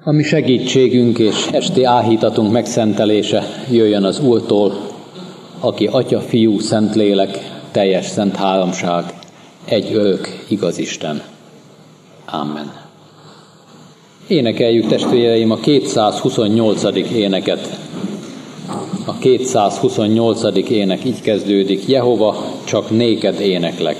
A mi segítségünk és esti áhítatunk megszentelése jöjjön az Úrtól, aki Atya, Fiú, Szentlélek, teljes szent háromság, egy örök, igaz Isten. Amen. Énekeljük, testvéreim, a 228. éneket. A 228. ének így kezdődik: Jehova, csak néked éneklek.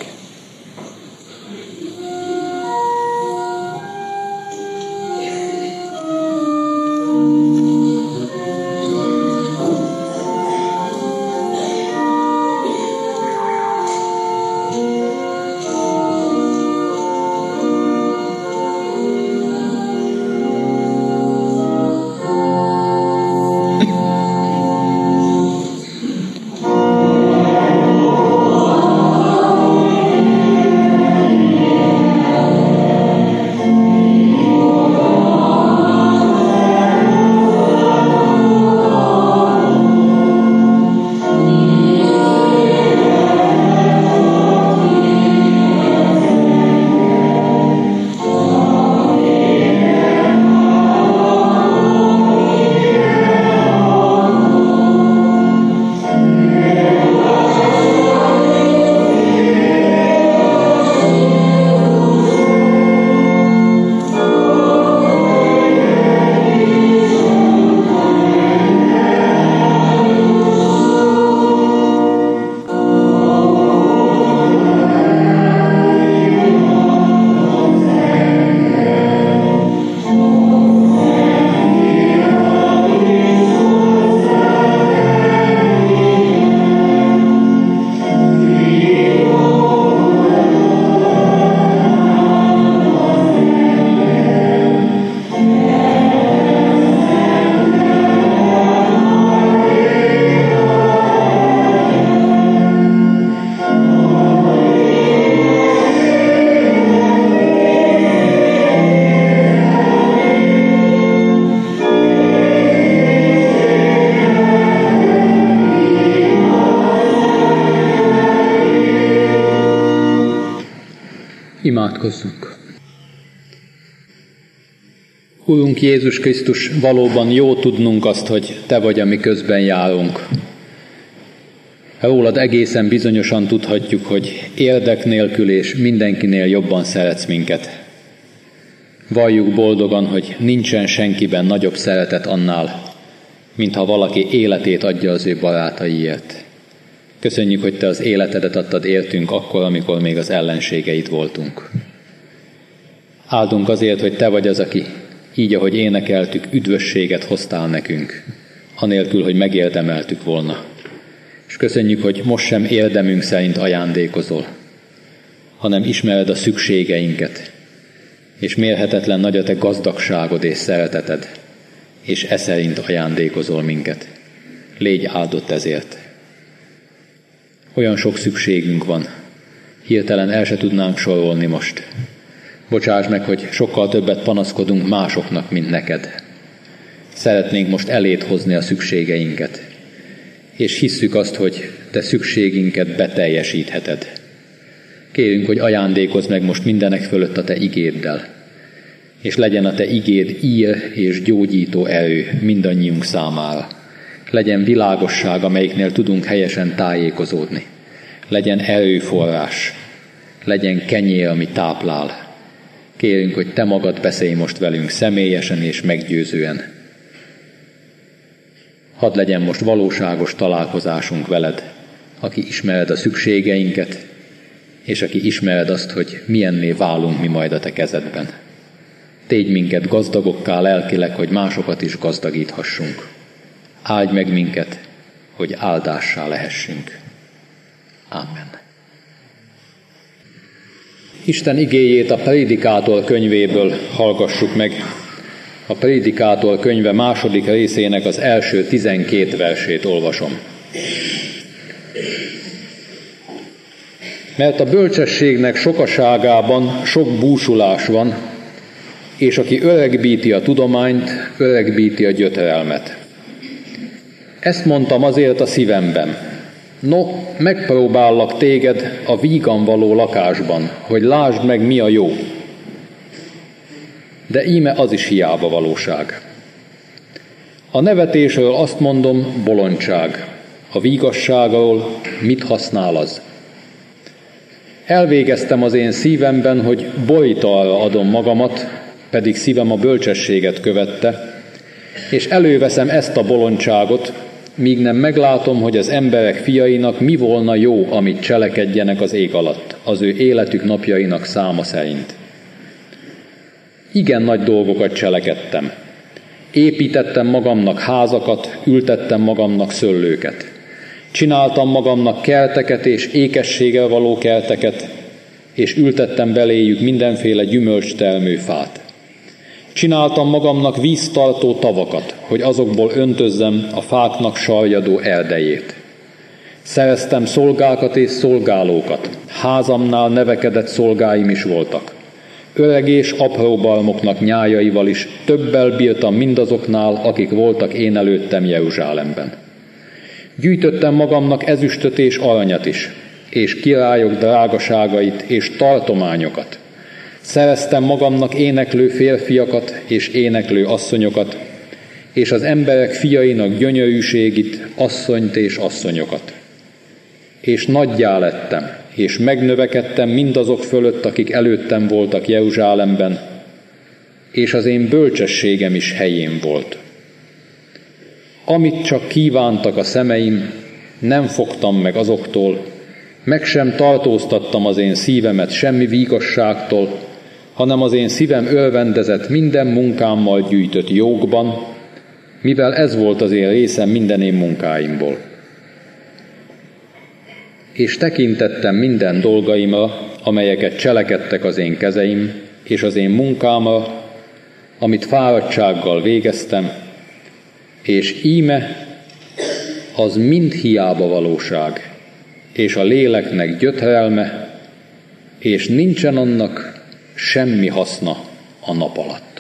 Imádkozzunk. Urunk Jézus Krisztus, valóban jó tudnunk azt, hogy Te vagy, ami közben járunk. Rólad egészen bizonyosan tudhatjuk, hogy érdek nélkül és mindenkinél jobban szeretsz minket. Valljuk boldogan, hogy nincsen senkiben nagyobb szeretet annál, mintha valaki életét adja az ő barátaiért. Köszönjük, hogy Te az életedet adtad értünk akkor, amikor még az ellenségeid voltunk. Áldunk azért, hogy Te vagy az, aki, így ahogy énekeltük, üdvösséget hoztál nekünk, anélkül, hogy megérdemeltük volna. És köszönjük, hogy most sem érdemünk szerint ajándékozol, hanem ismered a szükségeinket, és mérhetetlen nagy a Te gazdagságod és szereteted, és e szerint ajándékozol minket. Légy áldott ezért. Olyan sok szükségünk van, hirtelen el se tudnánk sorolni most. Bocsáss meg, hogy sokkal többet panaszkodunk másoknak, mint neked. Szeretnénk most eléd hozni a szükségeinket, és hisszük azt, hogy Te szükségünket beteljesítheted. Kérünk, hogy ajándékozz meg most mindenek fölött a Te igéddel, és legyen a Te igéd ír és gyógyító erő mindannyiunk számára. Legyen világosság, amelyiknél tudunk helyesen tájékozódni. Legyen erőforrás, legyen kenyér, ami táplál. Kérünk, hogy Te magad beszélj most velünk személyesen és meggyőzően. Hadd legyen most valóságos találkozásunk veled, aki ismered a szükségeinket, és aki ismered azt, hogy milyenné válunk mi majd a Te kezedben. Tégy minket gazdagokká lelkileg, hogy másokat is gazdagíthassunk. Áldj meg minket, hogy áldássá lehessünk. Amen. Isten igéjét a Prédikátor könyvéből hallgassuk meg. A Prédikátor könyve második részének az első 12 versét olvasom. Mert a bölcsességnek sokaságában sok búsulás van, és aki öregbíti a tudományt, öregbíti a gyötrelmet. Ezt mondtam azért a szívemben. No, megpróbállak téged a vígan való lakásban, hogy lásd meg, mi a jó. de íme az is hiába valóság. A nevetésről azt mondom, bolondság, a vígasságról mit használ az? Elvégeztem az én szívemben, hogy borítalra adom magamat, pedig szívem a bölcsességet követte, és előveszem ezt a bolondságot, míg nem meglátom, hogy az emberek fiainak mi volna jó, amit cselekedjenek az ég alatt, az ő életük napjainak száma szerint. Igen nagy dolgokat cselekedtem. Építettem magamnak házakat, ültettem magamnak szőlőket. Csináltam magamnak kerteket és ékességgel való kerteket, és ültettem beléjük mindenféle gyümölcstermő fát. Csináltam magamnak víztartó tavakat, hogy azokból öntözzem a fáknak sarjadó erdejét. Szereztem szolgákat és szolgálókat, házamnál nevekedett szolgáim is voltak. Öreg és apró barmoknak nyájaival is többel bírtam mindazoknál, akik voltak én előttem Jeruzsálemben. Gyűjtöttem magamnak ezüstöt és aranyat is, és királyok drágaságait és tartományokat. Szereztem magamnak éneklő férfiakat és éneklő asszonyokat, és az emberek fiainak gyönyörűségit, asszonyt és asszonyokat. És nagyjá lettem, és megnövekedtem mindazok fölött, akik előttem voltak Jeruzsálemben, és az én bölcsességem is helyén volt. Amit csak kívántak a szemeim, nem fogtam meg azoktól, meg sem tartóztattam az én szívemet semmi vígasságtól, hanem az én szívem örvendezett minden munkámmal gyűjtött jókban, mivel ez volt az én részem minden én munkáimból. És tekintettem minden dolgaimra, amelyeket cselekedtek az én kezeim, és az én munkámra, amit fáradtsággal végeztem, és íme az mind hiába valóság, és a léleknek gyötrelme, és nincsen annak semmi haszna a nap alatt.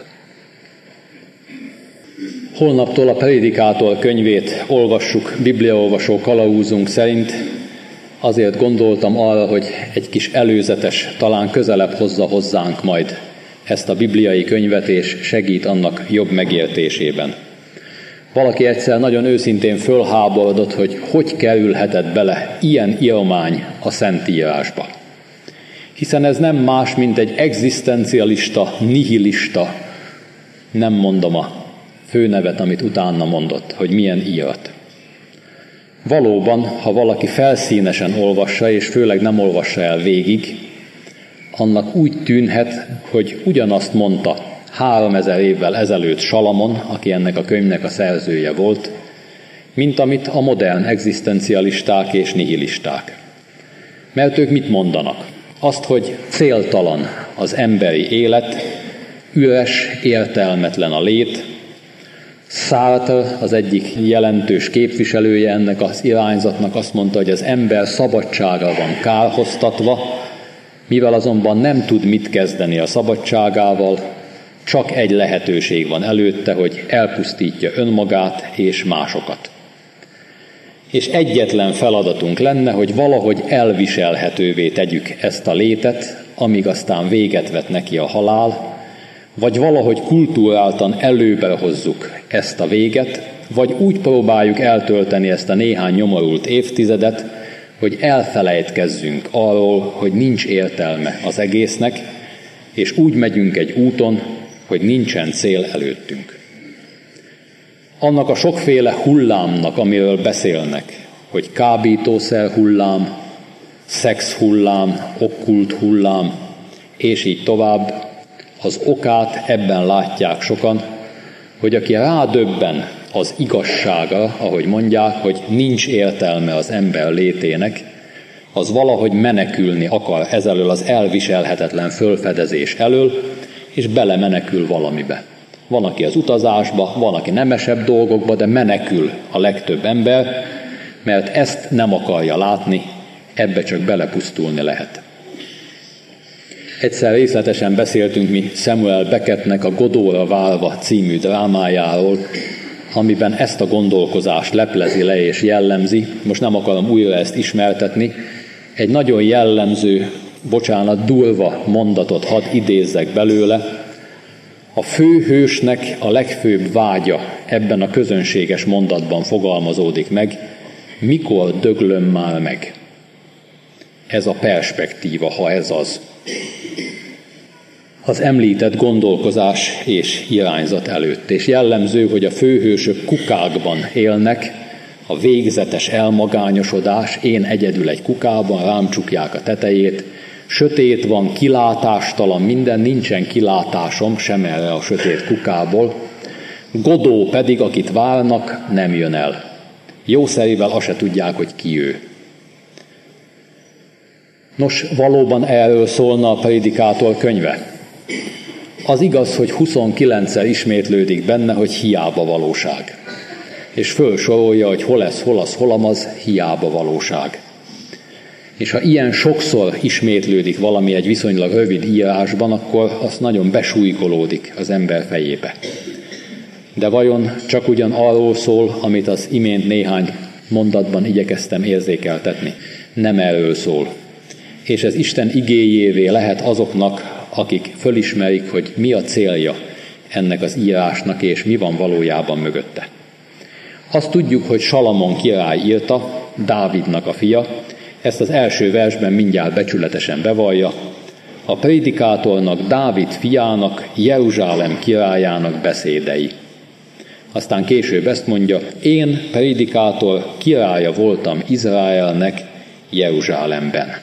Holnaptól a Prédikátor könyvét olvassuk, bibliaolvasó kalauzunk szerint. Azért gondoltam arra, hogy egy kis előzetes, talán közelebb hozza hozzánk majd ezt a bibliai könyvet, és segít annak jobb megértésében. Valaki egyszer nagyon őszintén fölháborodott, hogy kerülhetett bele ilyen írmány a Szentírásba. Hiszen ez nem más, mint egy egzisztencialista, nihilista, nem mondom a főnevet, amit utána mondott, hogy milyen írat. Valóban, ha valaki felszínesen olvassa, és főleg nem olvassa el végig, annak úgy tűnhet, hogy ugyanazt mondta 3000 évvel ezelőtt Salamon, aki ennek a könyvnek a szerzője volt, mint amit a modern egzisztencialisták és nihilisták. Mert ők mit mondanak? Azt, hogy céltalan az emberi élet, üres, értelmetlen a lét. Sartre, az egyik jelentős képviselője ennek az irányzatnak azt mondta, hogy az ember szabadsága van kárhoztatva, mivel azonban nem tud mit kezdeni a szabadságával, csak egy lehetőség van előtte, hogy elpusztítja önmagát és másokat. És egyetlen feladatunk lenne, hogy valahogy elviselhetővé tegyük ezt a létet, amíg aztán véget vet neki a halál, vagy valahogy kultúráltan előbe hozzuk ezt a véget, vagy úgy próbáljuk eltölteni ezt a néhány nyomorult évtizedet, hogy elfelejtkezzünk arról, hogy nincs értelme az egésznek, és úgy megyünk egy úton, hogy nincsen cél előttünk. Annak a sokféle hullámnak, amiről beszélnek, hogy kábítószer hullám, szex hullám, okkult hullám, és így tovább, az okát ebben látják sokan, hogy aki rádöbben az igazsága, ahogy mondják, hogy nincs értelme az ember létének, az valahogy menekülni akar ezelől az elviselhetetlen fölfedezés elől, és belemenekül valamibe. Van, aki az utazásba, van, aki nemesebb dolgokba, de menekül a legtöbb ember, mert ezt nem akarja látni, ebbe csak belepusztulni lehet. Egyszer részletesen beszéltünk mi Samuel Beckettnek a Godóra várva című drámájáról, amiben ezt a gondolkozást leplezi le és jellemzi. Most nem akarom újra ezt ismertetni. Egy nagyon jellemző, durva mondatot hadd idézzek belőle, A főhősnek a legfőbb vágya ebben a közönséges mondatban fogalmazódik meg: mikor döglöm már meg? Ez a perspektíva, ha ez az. Az említett gondolkozás és irányzat előtt. És jellemző, hogy a főhősök kukákban élnek, a végzetes elmagányosodás, én egyedül egy kukában, rám csukják a tetejét, sötét van, kilátástalan minden, nincsen kilátásom sem erre a sötét kukából, Godó pedig, akit várnak, nem jön el. Jószerivel azt se tudják, hogy ki ő. Nos, valóban erről szólna a Prédikátor könyve. Az igaz, hogy 29-szer ismétlődik benne, hogy hiába valóság. És fölsorolja, hogy hol ez, hol az, hol amaz, hiába valóság. És ha ilyen sokszor ismétlődik valami egy viszonylag rövid írásban, akkor az nagyon besújkolódik az ember fejébe. De vajon csak ugyan arról szól, amit az imént néhány mondatban igyekeztem érzékeltetni? Nem erről szól. És ez Isten igéjévé lehet azoknak, akik fölismerik, hogy mi a célja ennek az írásnak, és mi van valójában mögötte. Azt tudjuk, hogy Salamon király írta, Dávidnak a fia, ezt az első versben mindjárt becsületesen bevallja, a prédikátornak, Dávid fiának, Jeruzsálem királyának beszédei. Aztán később ezt mondja, én, prédikátor, királya voltam Izraelnek Jeruzsálemben.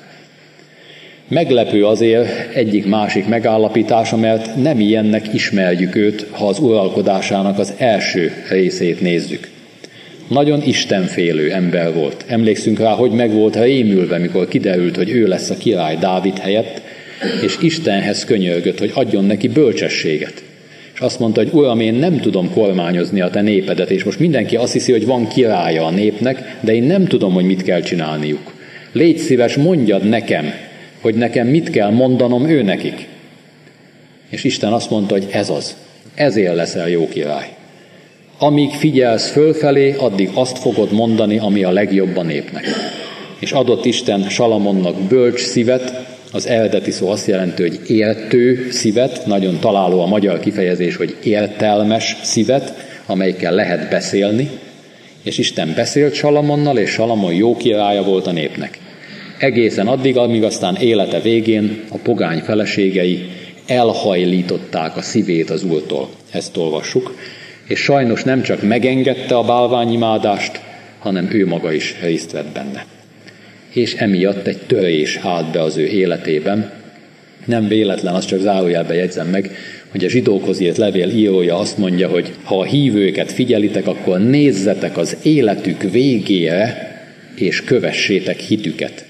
Meglepő azért egyik-másik megállapítása, mert nem ilyennek ismerjük őt, ha az uralkodásának az első részét nézzük. Nagyon istenfélő ember volt. Emlékszünk rá, hogy meg volt rémülve, mikor kiderült, hogy ő lesz a király Dávid helyett, és Istenhez könyörgött, hogy adjon neki bölcsességet. És azt mondta, hogy Uram, én nem tudom kormányozni a te népedet, és most mindenki azt hiszi, hogy van királya a népnek, de én nem tudom, hogy mit kell csinálniuk. Légy szíves, mondjad nekem, hogy nekem mit kell mondanom ő nekik. És Isten azt mondta, hogy ez az. Ezért leszel jó király. Amíg figyelsz fölfelé, addig azt fogod mondani, ami a legjobb a népnek. És adott Isten Salamonnak bölcs szívet, az eredeti szó azt jelenti, hogy értő szívet, nagyon találó a magyar kifejezés, hogy értelmes szívet, amelyikkel lehet beszélni, és Isten beszélt Salamonnal, és Salamon jó királya volt a népnek. Egészen addig, amíg aztán élete végén a pogány feleségei elhajlították a szívét az Úrtól. Ezt olvassuk. És sajnos nem csak megengedte a bálványimádást, hanem ő maga is részt vett benne. És emiatt egy törés állt be az ő életében. Nem véletlen, azt csak zárójelben jegyzem meg, hogy a zsidókhoz írt levél írója azt mondja, hogy ha a hívőket figyelitek, akkor nézzetek az életük végére, és kövessétek hitüket.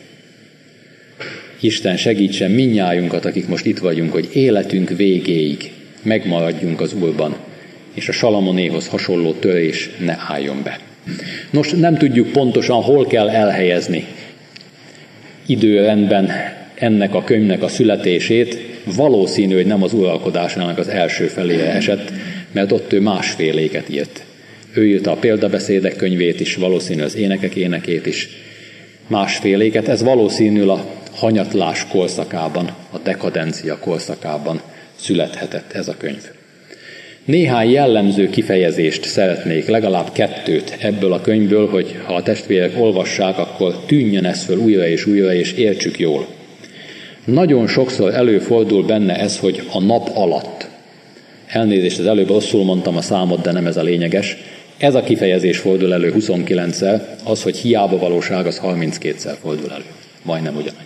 Isten segítsen mindnyájunkat, akik most itt vagyunk, hogy életünk végéig megmaradjunk az Úrban, és a Salamonéhoz hasonló törés ne álljon be. Nos, nem tudjuk pontosan, hol kell elhelyezni időrendben ennek a könyvnek a születését. Valószínű, hogy nem az uralkodásának az első felére esett, mert ott ő másféléket írt. Ő írta a példabeszédek könyvét is, valószínű az énekek énekét is. Másféléket, ez valószínű a hanyatlás korszakában, a dekadencia korszakában születhetett ez a könyv. Néhány jellemző kifejezést szeretnék, legalább 2 ebből a könyvből, hogy ha a testvérek olvassák, akkor tűnjön ez föl újra, és értsük jól. Nagyon sokszor előfordul benne ez, hogy a nap alatt. Elnézést, az előbb rosszul mondtam a számot, de nem ez a lényeges. Ez a kifejezés fordul elő 29-szer, az, hogy hiába valóság, az 32-szer fordul elő. Majdnem ugyanannyi.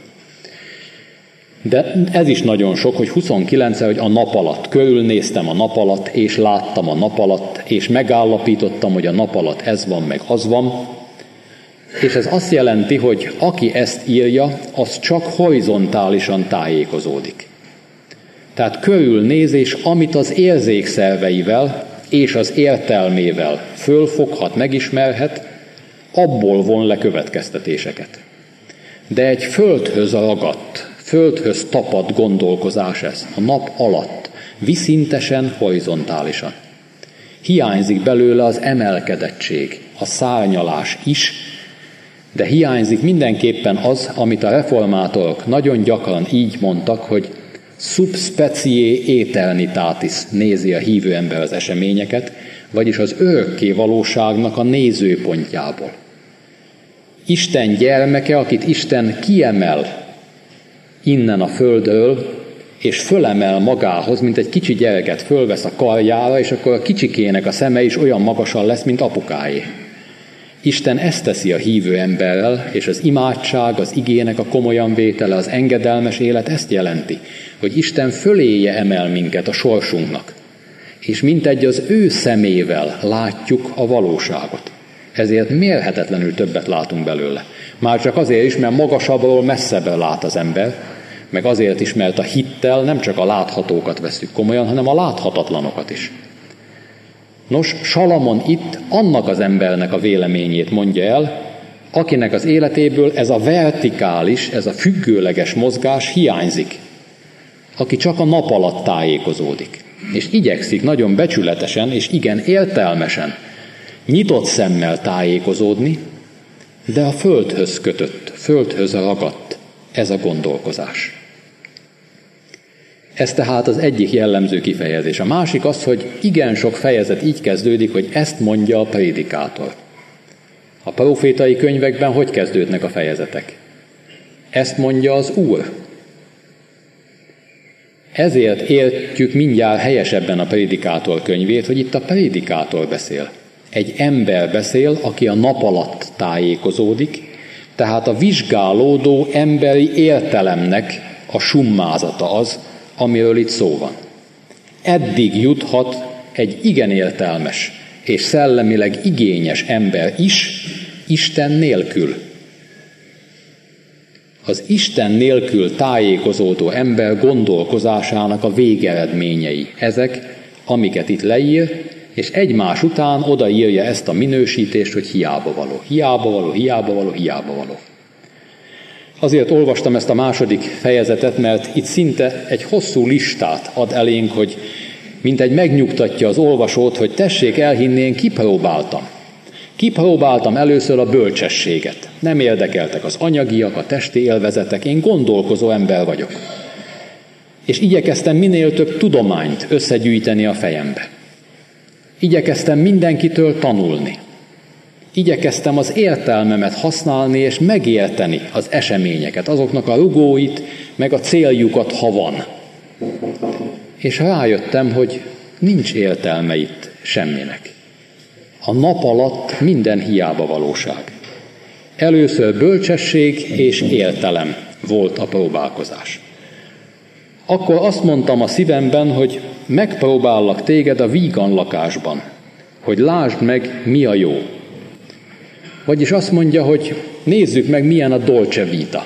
De ez is nagyon sok, hogy 29-szer, hogy a nap alatt. Körülnéztem a nap alatt, és láttam a nap alatt, és megállapítottam, hogy a nap alatt ez van, meg az van. És ez azt jelenti, hogy aki ezt írja, az csak horizontálisan tájékozódik. Tehát körülnéz, és amit az érzékszerveivel és az értelmével fölfoghat, megismerhet, abból von le következtetéseket. De egy földhöz ragadt, földhöz tapadt gondolkozás ez, a nap alatt, viszintesen, horizontálisan. Hiányzik belőle az emelkedettség, a szárnyalás is, de hiányzik mindenképpen az, amit a reformátorok nagyon gyakran így mondtak, hogy Sub specie aeternitatis nézi a hívő ember az eseményeket, vagyis az örökké valóságnak a nézőpontjából. Isten gyermeke, akit Isten kiemel innen a földről, és fölemel magához, mint egy kicsi gyereket fölvesz a karjára, és akkor a kicsikének a szeme is olyan magasan lesz, mint apukáé. Isten ezt teszi a hívő emberrel, és az imádság, az igének a komolyan vétele, az engedelmes élet ezt jelenti, hogy Isten föléje emel minket a sorsunknak, és mintegy az ő szemével látjuk a valóságot. Ezért mérhetetlenül többet látunk belőle. Már csak azért is, mert magasabbról messzebbre lát az ember, meg azért is, mert a hittel nem csak a láthatókat vesszük komolyan, hanem a láthatatlanokat is. Nos, Salamon itt annak az embernek a véleményét mondja el, akinek az életéből ez a vertikális, ez a függőleges mozgás hiányzik, aki csak a nap alatt tájékozódik, és igyekszik nagyon becsületesen és igen értelmesen, nyitott szemmel tájékozódni, de a földhöz kötött, földhöz ragadt ez a gondolkozás. Ez tehát az egyik jellemző kifejezés. A másik az, hogy igen sok fejezet így kezdődik, hogy ezt mondja a prédikátor. A profétai könyvekben hogy kezdődnek a fejezetek? Ezt mondja az Úr. Ezért értjük mindjárt helyesebben a prédikátor könyvét, hogy itt a prédikátor beszél. Egy ember beszél, aki a nap alatt tájékozódik, tehát a vizsgálódó emberi értelemnek a summázata az, amiről itt szó van. Eddig juthat egy igen értelmes és szellemileg igényes ember is Isten nélkül. Az Isten nélkül tájékozódó ember gondolkozásának a végeredményei. Ezek, amiket itt leír, és egymás után odaírja ezt a minősítést, hogy hiába való, hiába való, hiába való, hiába való. Azért olvastam ezt a második fejezetet, mert itt szinte egy hosszú listát ad elénk, hogy mintegy megnyugtatja az olvasót, hogy tessék elhinni, én kipróbáltam. Kipróbáltam először a bölcsességet. Nem érdekeltek az anyagiak, a testi élvezetek, én gondolkozó ember vagyok. És igyekeztem minél több tudományt összegyűjteni a fejembe. Igyekeztem mindenkitől tanulni. Igyekeztem az értelmemet használni és megérteni az eseményeket, azoknak a rugóit, meg a céljukat, ha van. És rájöttem, hogy nincs értelme itt semminek. A nap alatt minden hiába valóság. Először bölcsesség és értelem volt a próbálkozás. Akkor azt mondtam a szívemben, hogy megpróbállak téged a vígan lakásban, hogy lásd meg, mi a jó. Vagyis azt mondja, hogy nézzük meg, milyen a dolce vita.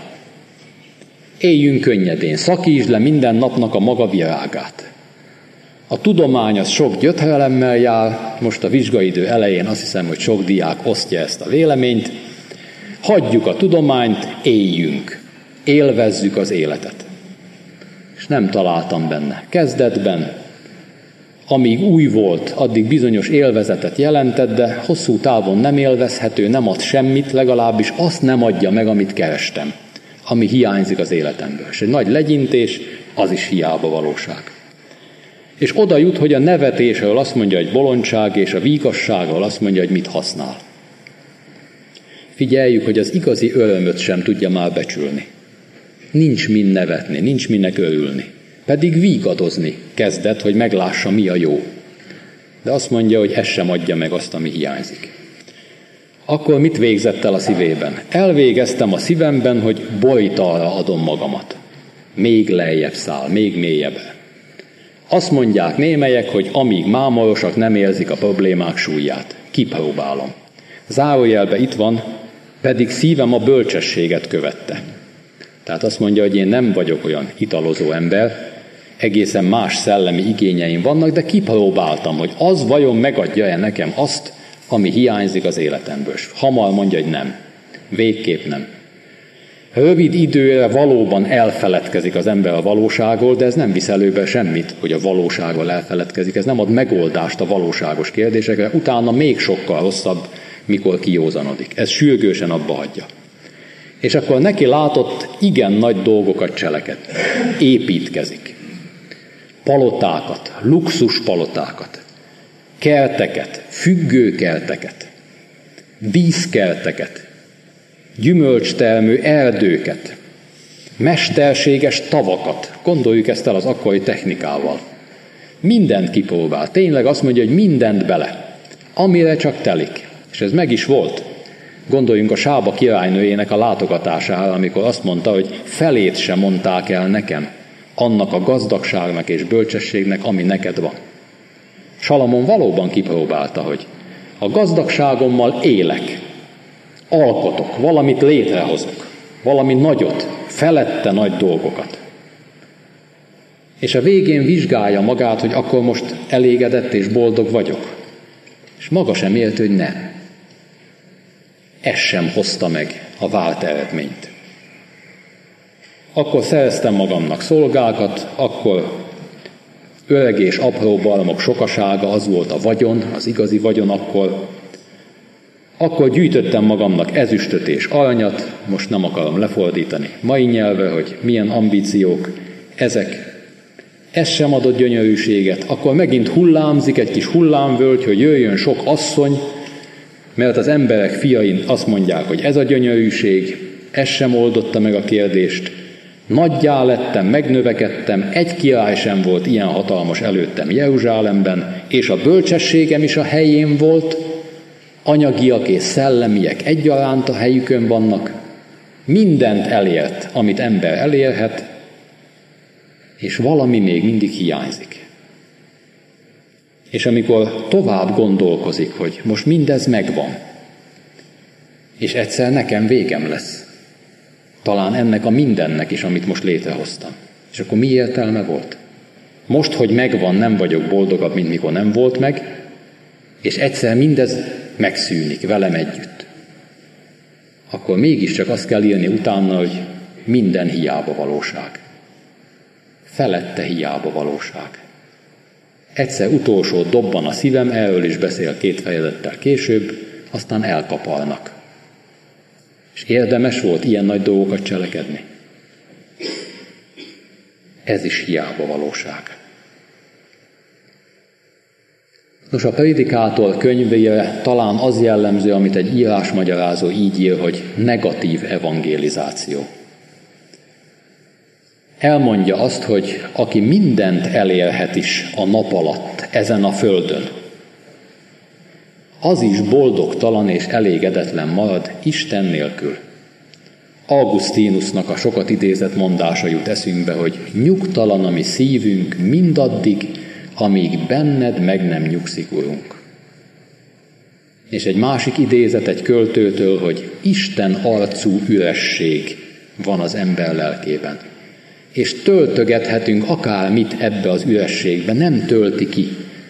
Éljünk könnyedén, szakítsd le minden napnak a maga virágát. A tudomány az sok gyötrelemmel jár, most a vizsgaidő elején azt hiszem, hogy sok diák osztja ezt a véleményt. Hagyjuk a tudományt, éljünk, élvezzük az életet. És nem találtam benne. Kezdetben, amíg új volt, addig bizonyos élvezetet jelentett, de hosszú távon nem élvezhető, nem ad semmit, legalábbis azt nem adja meg, amit kerestem, ami hiányzik az életemből. És egy nagy legyintés, az is hiába valóság. És oda jut, hogy a nevetésről azt mondja, hogy bolondság, és a vígasságról azt mondja, hogy mit használ. Figyeljük, hogy az igazi örömöt sem tudja már becsülni. Nincs min nevetni, nincs minek örülni. Pedig vígadozni kezdett, hogy meglássa, mi a jó. De azt mondja, hogy ez sem adja meg azt, ami hiányzik. Akkor mit végzett el a szívében? Elvégeztem a szívemben, hogy bolytalra adom magamat. Még lejjebb száll, még mélyebbre. Azt mondják némelyek, hogy amíg mámorosak nem érzik a problémák súlyát. Kipróbálom. Zárójelbe itt van, pedig szívem a bölcsességet követte. Tehát azt mondja, hogy én nem vagyok olyan italozó ember, egészen más szellemi igényeim vannak, de kipróbáltam, hogy az vajon megadja-e nekem azt, ami hiányzik az életemből. Hamar mondja, hogy nem. Végképp nem. Rövid időre valóban elfeledkezik az ember a valóságról, de ez nem visz előbe semmit, hogy a valóságról elfeledkezik. Ez nem ad megoldást a valóságos kérdésekre, utána még sokkal rosszabb, mikor kijózanodik. Ez sürgősen abba hagyja. És akkor neki látott igen nagy dolgokat cselekedni. Építkezik. palotákat, luxuspalotákat, kerteket, függőkerteket, díszkerteket, gyümölcstermő erdőket, mesterséges tavakat. Gondoljuk ezt el az akkori technikával. Mindent kipróbál. Tényleg azt mondja, hogy mindent bele, amire csak telik. És ez meg is volt. Gondoljunk a Sába királynőjének a látogatására, amikor azt mondta, hogy felét sem mondták el nekem, annak a gazdagságnak és bölcsességnek, ami neked van. Salamon valóban kipróbálta, hogy a gazdagságommal élek, alkotok, valamit létrehozok, valami nagyot, felette nagy dolgokat. És a végén vizsgálja magát, hogy akkor most elégedett és boldog vagyok. És maga sem élt, hogy nem. Ez sem hozta meg a várt eredményt. Akkor szereztem magamnak szolgákat, akkor öreg és apró barmok sokasága, az volt a vagyon, az igazi vagyon akkor gyűjtöttem magamnak ezüstöt és aranyat, most nem akarom lefordítani mai nyelvre, hogy milyen ambíciók ezek. Ez sem adott gyönyörűséget, akkor megint hullámzik egy kis hullámvölgy, hogy jöjjön sok asszony, mert az emberek fiain azt mondják, hogy ez a gyönyörűség, ez sem oldotta meg a kérdést. Nagyjá lettem, megnövekedtem, egy király sem volt ilyen hatalmas előttem Jeruzsálemben, és a bölcsességem is a helyén volt, anyagiak és szellemiek egyaránt a helyükön vannak, mindent elért, amit ember elérhet, és valami még mindig hiányzik. És amikor tovább gondolkozik, hogy most mindez megvan, és egyszer nekem végem lesz, talán ennek a mindennek is, amit most létrehoztam. És akkor mi értelme volt? Most, hogy megvan, nem vagyok boldogabb, mint mikor nem volt meg, és egyszer mindez megszűnik velem együtt. Akkor mégiscsak azt kell írni utána, hogy minden hiába valóság. Felette hiába valóság. Egyszer utolsó dobban a szívem, erről is beszél 2 fejezettel később, aztán elkaparnak. És érdemes volt ilyen nagy dolgokat cselekedni. Ez is hiába valóság. Nos, a Prédikátor könyvére talán az jellemző, amit egy írásmagyarázó így ír, hogy negatív evangelizáció. Elmondja azt, hogy aki mindent elérhet is a nap alatt, ezen a földön, az is boldogtalan és elégedetlen marad Isten nélkül. Augustinusnak a sokat idézett mondása jut eszünkbe, hogy nyugtalan a mi szívünk mindaddig, amíg benned meg nem nyugszik, Urunk. És egy másik idézet egy költőtől, hogy Isten arcú üresség van az ember lelkében. És töltögethetünk akármit ebbe az ürességbe, nem tölti ki.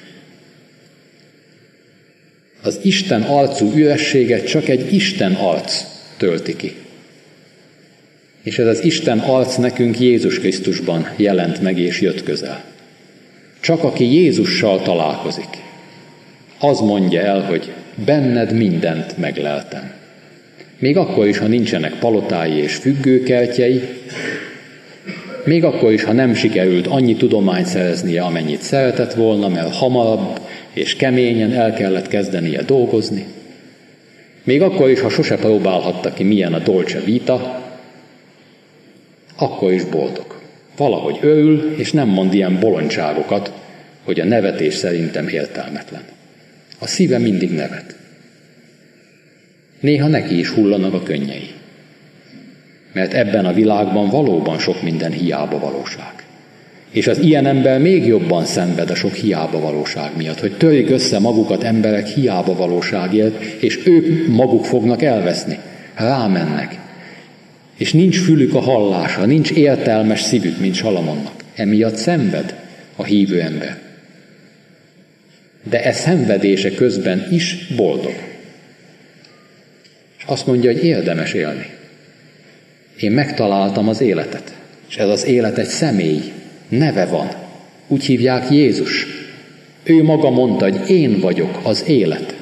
Az Isten arcú ürességet csak egy Isten arc tölti ki. És ez az Isten arc nekünk Jézus Krisztusban jelent meg és jött közel. Csak aki Jézussal találkozik, az mondja el, hogy benned mindent megleltem. Még akkor is, ha nincsenek palotái és függőkertjei, még akkor is, ha nem sikerült annyi tudományt szereznie, amennyit szeretett volna, mert hamarabb és keményen el kellett kezdenie dolgozni. Még akkor is, ha sose próbálhatta ki, milyen a dolce vita, akkor is boldog. Valahogy örül, és nem mond ilyen bolondságokat, hogy a nevetés szerintem értelmetlen. A szíve mindig nevet. Néha neki is hullanak a könnyei. Mert ebben a világban valóban sok minden hiába valóság. És az ilyen ember még jobban szenved a sok hiába valóság miatt, hogy törik össze magukat emberek hiába valóságért, és ők maguk fognak elveszni. Rámennek. És nincs fülük a hallásra, nincs értelmes szívük, mint Salamonnak. Emiatt szenved a hívő ember. De e szenvedése közben is boldog. És azt mondja, hogy érdemes élni. Én megtaláltam az életet, és ez az élet egy személy, neve van. Úgy hívják Jézus. Ő maga mondta, hogy én vagyok az élet.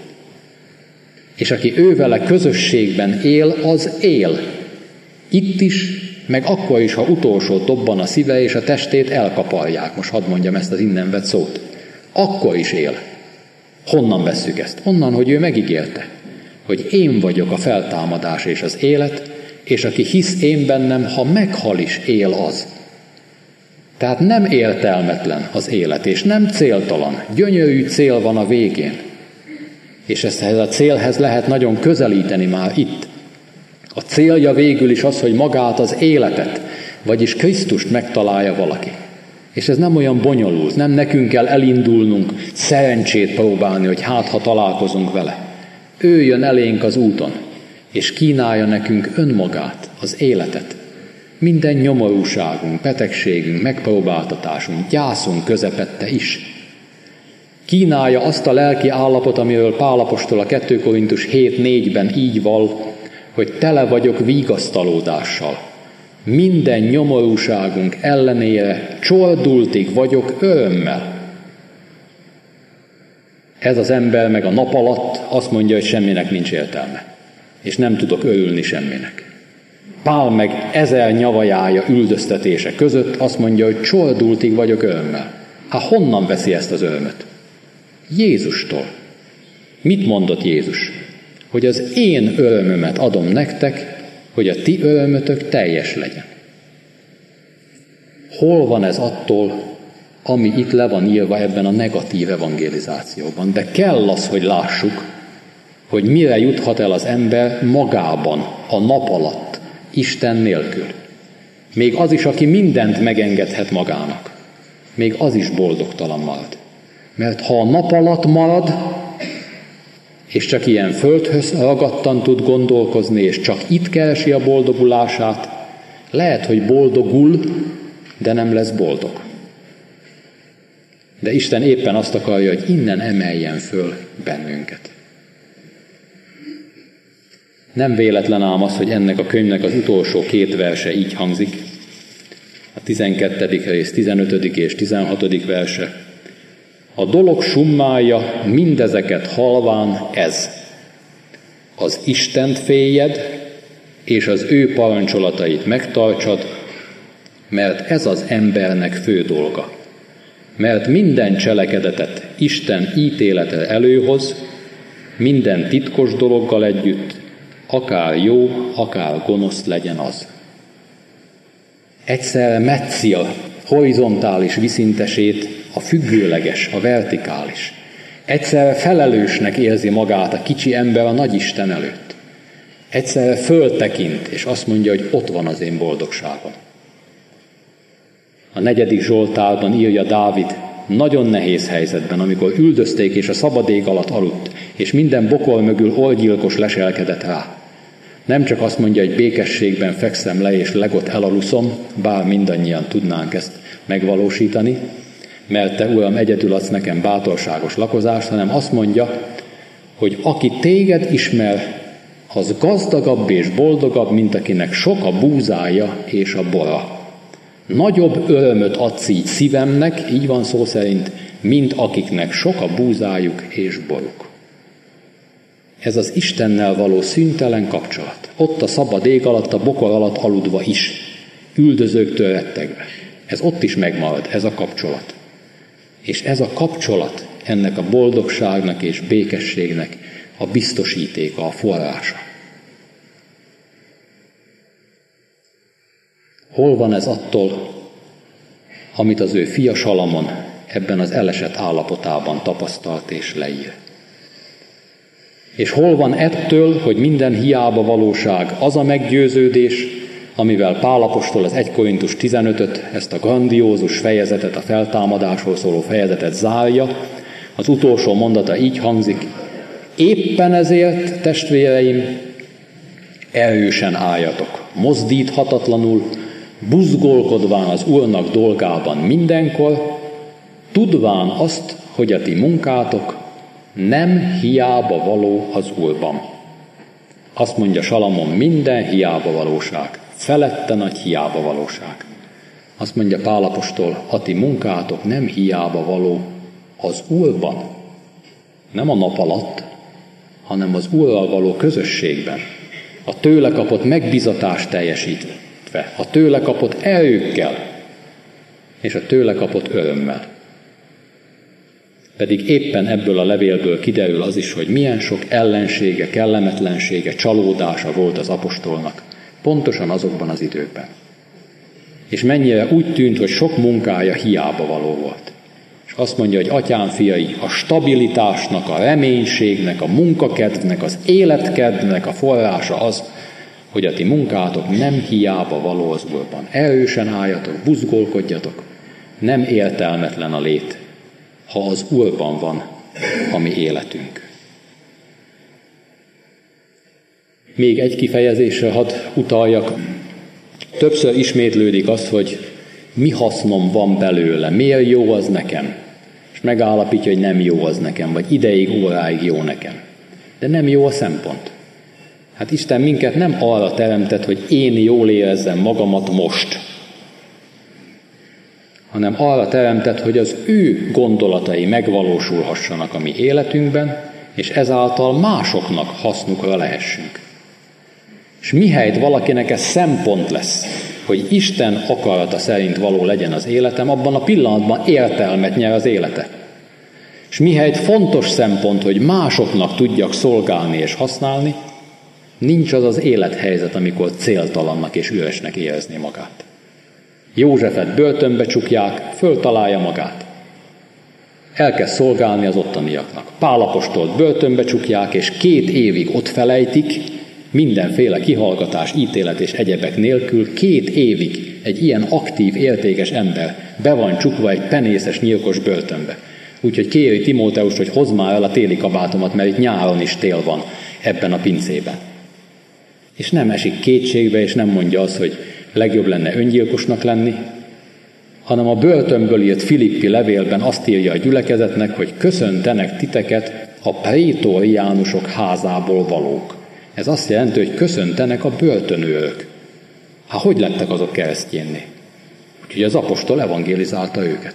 És aki ővele közösségben él, az él. Itt is, meg akkor is, ha utolsó dobban a szíve és a testét elkaparják, most hadd mondjam ezt az innen vett szót, akkor is él. Honnan vesszük ezt? Onnan, hogy ő megígérte, hogy én vagyok a feltámadás és az élet, és aki hisz én bennem, ha meghal is, él az. Tehát nem értelmetlen az élet, és nem céltalan. Gyönyörű cél van a végén. És ezt a célhez lehet nagyon közelíteni már itt. A célja végül is az, hogy magát az életet, vagyis Krisztust megtalálja valaki. És ez nem olyan bonyolult, nem nekünk kell elindulnunk, szerencsét próbálni, hogy hát ha találkozunk vele. Ő jön elénk az úton, és kínálja nekünk önmagát, az életet. Minden nyomorúságunk, betegségünk, megpróbáltatásunk, gyászunk közepette is. Kínálja azt a lelki állapot, amiről Pál apostol a 2 Korintus 7:4-ben így val, hogy tele vagyok vigasztalódással. Minden nyomorúságunk ellenére csordultig vagyok örömmel. Ez az ember meg a nap alatt azt mondja, hogy semminek nincs értelme, és nem tudok örülni semminek. Pál meg 1000 nyavajája üldöztetése között azt mondja, hogy csordultig vagyok örömmel. Hát honnan veszi ezt az örömöt? Jézustól. Mit mondott Jézus? Hogy az én örömömet adom nektek, hogy a ti örömötök teljes legyen. Hol van ez attól, ami itt le van írva ebben a negatív evangelizációban? De kell az, hogy lássuk, hogy mire juthat el az ember magában, a nap alatt, Isten nélkül. Még az is, aki mindent megengedhet magának, még az is boldogtalan marad. Mert ha a nap alatt marad, és csak ilyen földhöz ragadtan tud gondolkozni, és csak itt keresi a boldogulását, lehet, hogy boldogul, de nem lesz boldog. De Isten éppen azt akarja, hogy innen emeljen föl bennünket. Nem véletlen ám az, hogy ennek a könyvnek az utolsó 2 verse így hangzik. A 12. rész 15. és 16. verse. A dolog summája mindezeket halván ez. Az Istent féljed, és az ő parancsolatait megtartsad, mert ez az embernek fő dolga. Mert minden cselekedetet Isten ítélete előhoz, minden titkos dologgal együtt, akár jó, akár gonosz legyen az. Egyszerre metszi a horizontális viszintesét, a függőleges, a vertikális. Egyszerre felelősnek érzi magát a kicsi ember a nagyisten előtt. Egyszerre föltekint, és azt mondja, hogy ott van az én boldogságom. A 4. Zsoltárban írja Dávid, nagyon nehéz helyzetben, amikor üldözték és a szabad ég alatt aludt, és minden bokor mögül orgyilkos leselkedett rá. Nem csak azt mondja, hogy békességben fekszem le és legot elaluszom, bár mindannyian tudnánk ezt megvalósítani, mert te, Uram, egyedül adsz nekem bátorságos lakozást, hanem azt mondja, hogy aki téged ismer, az gazdagabb és boldogabb, mint akinek sok a búzája és a bora. Nagyobb örömöt adsz így szívemnek, így van szó szerint, mint akiknek sok a búzájuk és boruk. Ez az Istennel való szüntelen kapcsolat. Ott a szabad ég alatt, a bokor alatt aludva is, üldözőktől rettegve. Ez ott is megmarad, ez a kapcsolat. És ez a kapcsolat ennek a boldogságnak és békességnek a biztosítéka, a forrása. Hol van ez attól, amit az ő fia Salamon ebben az elesett állapotában tapasztalt és leír? És hol van ettől, hogy minden hiába valóság az a meggyőződés, amivel Pál apostol az 1 Korintus 15-öt, ezt a grandiózus fejezetet, a feltámadásról szóló fejezetet zárja. Az utolsó mondata így hangzik: éppen ezért, testvéreim, erősen álljatok, mozdíthatatlanul, buzgolkodván az Úrnak dolgában mindenkor, tudván azt, hogy a ti munkátok nem hiába való az Úrban. Azt mondja Salamon, minden hiába valóság, felette nagy hiába valóság. Azt mondja Pál apostol, a ti munkátok nem hiába való az Úrban. Nem a nap alatt, hanem az Úrral való közösségben. A tőle kapott megbizatást teljesítve. teljesítve, a tőle kapott erőkkel és a tőle kapott örömmel. Pedig éppen ebből a levélből kiderül az is, hogy milyen sok ellensége, kellemetlensége, csalódása volt az apostolnak, pontosan azokban az időkben. És mennyire úgy tűnt, hogy sok munkája hiába való volt. És azt mondja, hogy atyám fiai, a stabilitásnak, a reménységnek, a munkakedvnek, az életkedvnek a forrása az, hogy a ti munkátok nem hiába való az Úrban. Erősen álljatok, buzgolkodjatok, nem értelmetlen a lét, ha az Úrban van a mi életünk. Még egy kifejezésre hadd utaljak. Többször ismétlődik az, hogy mi hasznom van belőle, miért jó az nekem. És megállapítja, hogy nem jó az nekem, vagy ideig, óráig jó nekem. De nem jó a szempont. Hát Isten minket nem arra teremtett, hogy én jól érezzem magamat most, hanem arra teremtett, hogy az ő gondolatai megvalósulhassanak a mi életünkben, és ezáltal másoknak hasznukra lehessünk. És mihelyt valakinek ez szempont lesz, hogy Isten akarata szerint való legyen az életem, abban a pillanatban értelmet nyer az élete. És mihelyt fontos szempont, hogy másoknak tudjak szolgálni és használni, nincs az az élethelyzet, amikor céltalannak és üresnek érezni magát. Józsefet börtönbe csukják, föltalálja magát. Elkezd szolgálni az ottaniaknak. Pál apostolt börtönbe csukják, és 2 évig ott felejtik, mindenféle kihallgatás, ítélet és egyebek nélkül 2 évig egy ilyen aktív, értékes ember be van csukva egy penészes, nyilkos börtönbe. Úgyhogy kéri Timóteust, hogy hozd már el a téli kabátomat, mert itt nyáron is tél van ebben a pincében. És nem esik kétségbe, és nem mondja azt, hogy legjobb lenne öngyilkosnak lenni, hanem a börtönből írt Filippi levélben azt írja a gyülekezetnek, hogy köszöntenek titeket a prétoriánusok házából valók. Ez azt jelenti, hogy köszöntenek a börtönőrök. Hát hogy lettek azok keresztjénné? Úgyhogy az apostol evangélizálta őket.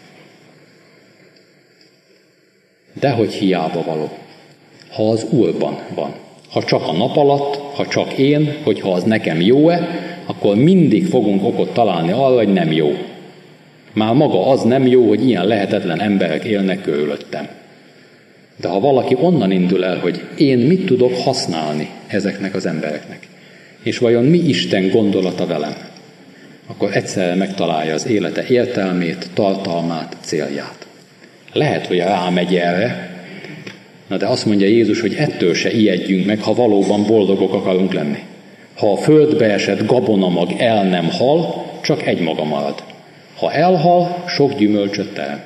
Dehogy hiába való, ha az Úrban van. Ha csak a nap alatt, ha csak én, hogyha az nekem jó-e, akkor mindig fogunk okot találni arra, hogy nem jó. Már maga az nem jó, hogy ilyen lehetetlen emberek élnek körülöttem. De ha valaki onnan indul el, hogy én mit tudok használni ezeknek az embereknek, és vajon mi Isten gondolata velem, akkor egyszerre megtalálja az élete értelmét, tartalmát, célját. Lehet, hogy rámegy erre, na de azt mondja Jézus, hogy ettől se ijedjünk meg, ha valóban boldogok akarunk lenni. Ha a földbe esett gabonamag el nem hal, csak egy maga marad. Ha elhal, sok gyümölcsöt terem.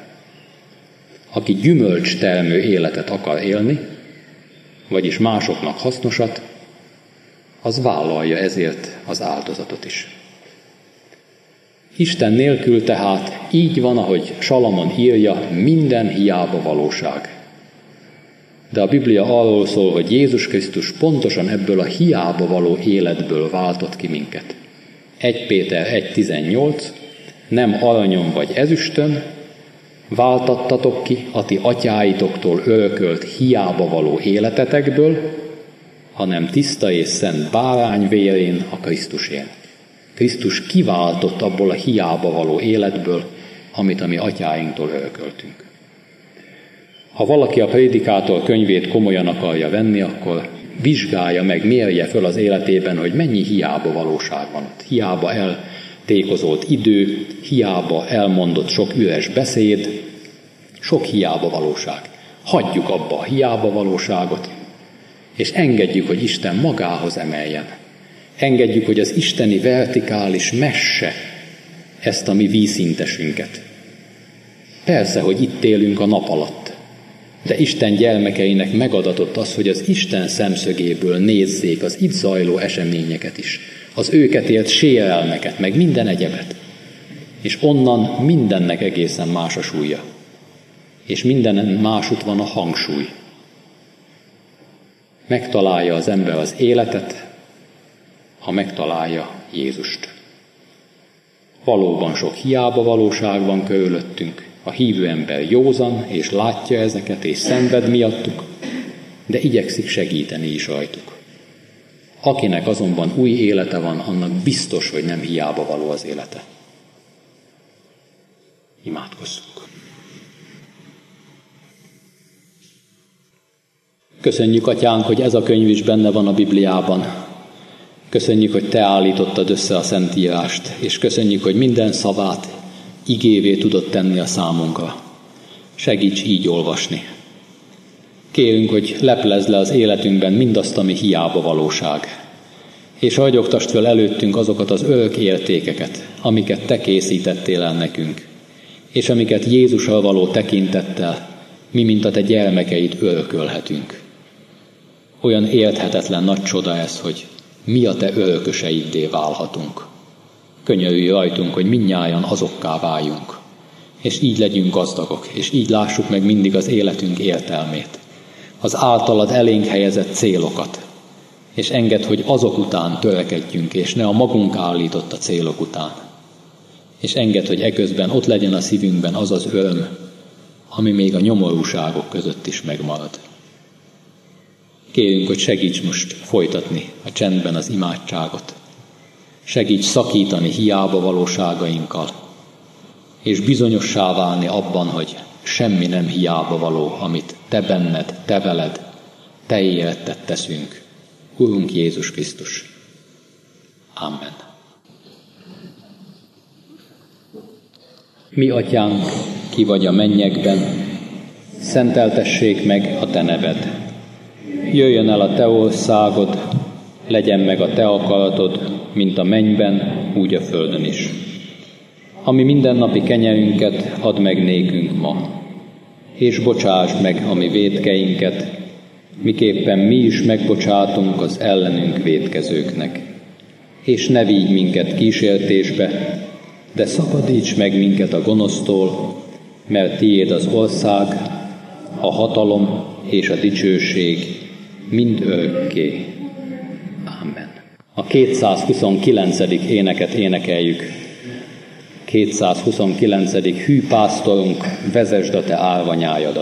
Aki gyümölcstermő életet akar élni, vagyis másoknak hasznosat, az vállalja ezért az áldozatot is. Isten nélkül tehát így van, ahogy Salamon írja, minden hiába valóság. De a Biblia arról szól, hogy Jézus Krisztus pontosan ebből a hiába való életből váltott ki minket. 1 Péter 1.18, nem aranyon vagy ezüstön váltattatok ki a ti atyáitoktól örökölt hiába való életetekből, hanem tiszta és szent bárány vérén, a Krisztusén. Krisztus kiváltott abból a hiába való életből, amit a mi atyáinktól örököltünk. Ha valaki a Prédikátor könyvét komolyan akarja venni, akkor vizsgálja meg, mérje föl az életében, hogy mennyi hiába valóság van ott. Hiába eltékozolt idő, hiába elmondott sok üres beszéd, sok hiába valóság. Hagyjuk abba a hiába valóságot, és engedjük, hogy Isten magához emeljen. Engedjük, hogy az isteni vertikális messe ezt a mi vízszintesünket. Persze, hogy itt élünk a nap alatt, de Isten gyermekeinek megadatott az, hogy az Isten szemszögéből nézzék az itt zajló eseményeket is, az őket ért sérelmeket, meg minden egyebet. És onnan mindennek egészen más a súlya. És mindenen másút van a hangsúly. Megtalálja az ember az életet, ha megtalálja Jézust. Valóban sok hiába valóság van körülöttünk. A hívő ember józan, és látja ezeket, és szenved miattuk, de igyekszik segíteni is rajtuk. Akinek azonban új élete van, annak biztos, hogy nem hiába való az élete. Imádkozzunk. Köszönjük, Atyánk, hogy ez a könyv is benne van a Bibliában. Köszönjük, hogy Te állítottad össze a Szentírást, és köszönjük, hogy minden szavát igévé tudod tenni a számunkra. Segíts így olvasni. Kérünk, hogy leplezd le az életünkben mindazt, ami hiába valóság, és hagyogtasd föl előttünk azokat az örök értékeket, amiket Te készítettél el nekünk, és amiket Jézussal való tekintettel mi, mint a Te gyermekeid örökölhetünk. Olyan érthetetlen nagy csoda ez, hogy mi a Te örököseiddé válhatunk. Könyörülj rajtunk, hogy mindnyájan azokká váljunk, és így legyünk gazdagok, és így lássuk meg mindig az életünk értelmét, az általad elénk helyezett célokat, és engedd, hogy azok után törekedjünk, és ne a magunk állított a célok után. És engedd, hogy eközben ott legyen a szívünkben az az öröm, ami még a nyomorúságok között is megmarad. Kérünk, hogy segíts most folytatni a csendben az imádságot. Segíts szakítani hiába valóságainkkal, és bizonyossá válni abban, hogy semmi nem hiába való, amit Te benned, Te veled, Te éretted teszünk. Urunk Jézus Krisztus. Amen. Mi, Atyánk, ki vagy a mennyekben, szenteltessék meg a Te neved. Jöjjön el a Te országod, legyen meg a Te akaratod, mint a mennyben, úgy a földön is. Ami mindennapi kenyerünket add meg nékünk ma, és bocsásd meg a mi vétkeinket, miképpen mi is megbocsátunk az ellenünk vétkezőknek. És ne vigy minket kísértésbe, de szabadíts meg minket a gonosztól, mert Tiéd az ország, a hatalom és a dicsőség mind örökké. Amen. A 229. éneket énekeljük. 229. Hű pásztorunk, vezesd a Te árvanyájadat.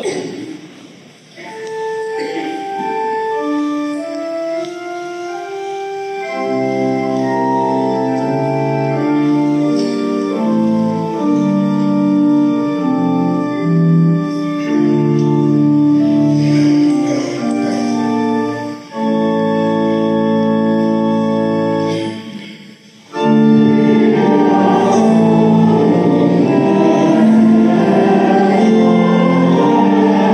Amen.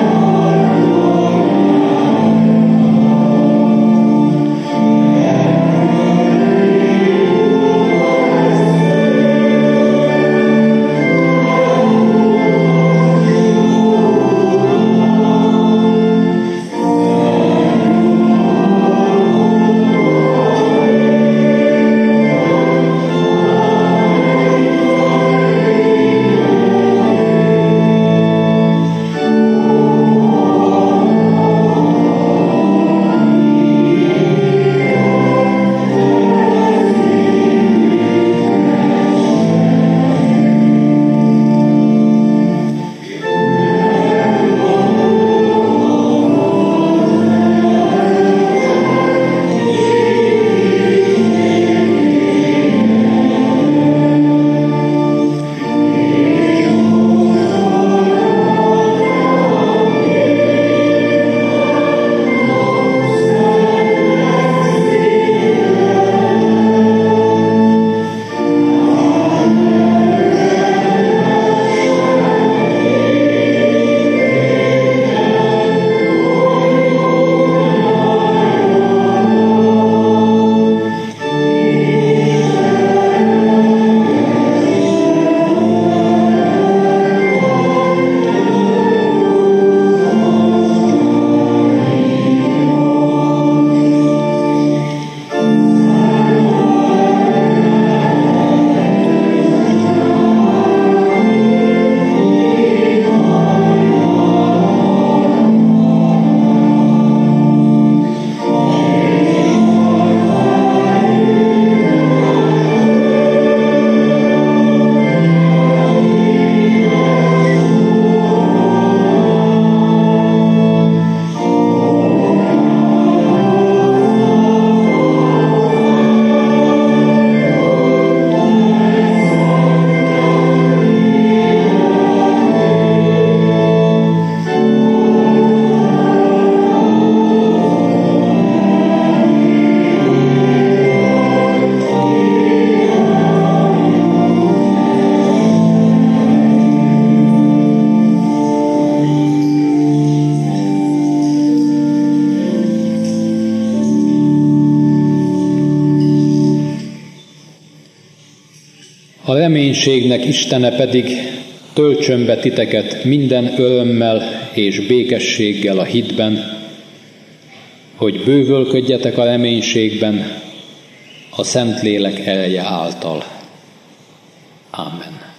A reménységnek Istene pedig töltsön be titeket minden örömmel és békességgel a hitben, hogy bővölködjetek a reménységben a Szentlélek ereje által. Ámen.